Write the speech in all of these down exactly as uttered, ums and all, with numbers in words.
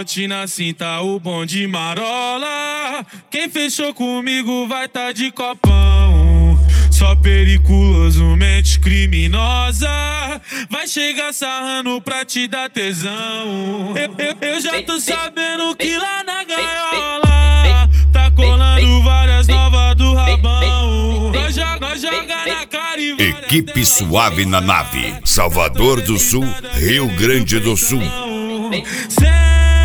Malotina assim tá o bom de marola. Quem fechou comigo vai tá de copão. Só periculoso, mente criminosa. Vai chegar sarrando pra te dar tesão. Eu, eu, eu já tô sabendo que lá na gaiola tá colando várias novas do rabão. Nós joga, nós joga na cara e Equipe Suave na Nave, Salvador do Sul, Rio Grande do Sul. Senta,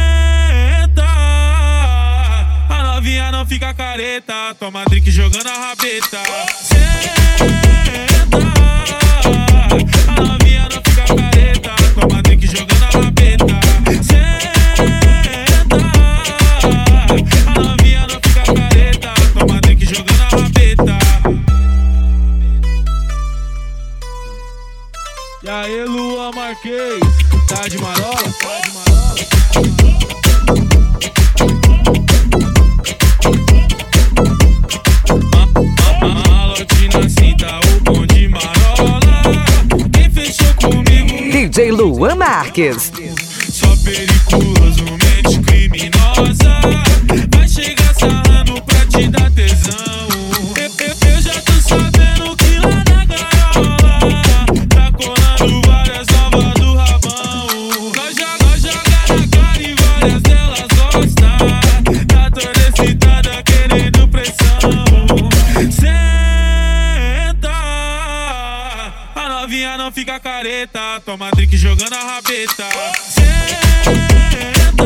a novinha não fica careta. Toma drink jogando a rabeta. Senta, a novinha não fica careta. Toma drink jogando a rabeta. Senta, a novinha não fica careta. Toma drink jogando a rabeta. E aí, Luan Marquês, tá de marola? Tá de marola? Malotina assim tá o bom de marola. Quem fechou comigo? D J Luan Marques. Só periculoso, mente criminosa. Vai chegar sarrando pra te dar tesão. Eu, eu, eu já tô sabendo que lá na gaiola tá colando várias novas do rabão. Nós joga, nós joga na cara e várias delas gostam. Tá toda excitada querendo pressão. Senta, a novinha não fica careta. Toma drink jogando a rabeta. Senta,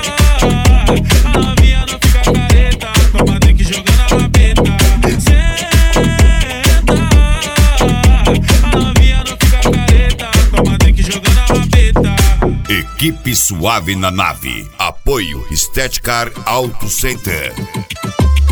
a novinha não fica careta. Toma drink jogando a rabeta. Senta, a novinha não fica careta. Toma drink jogando a rabeta. Equipe Suave na Nave, apoio Estética Auto Center.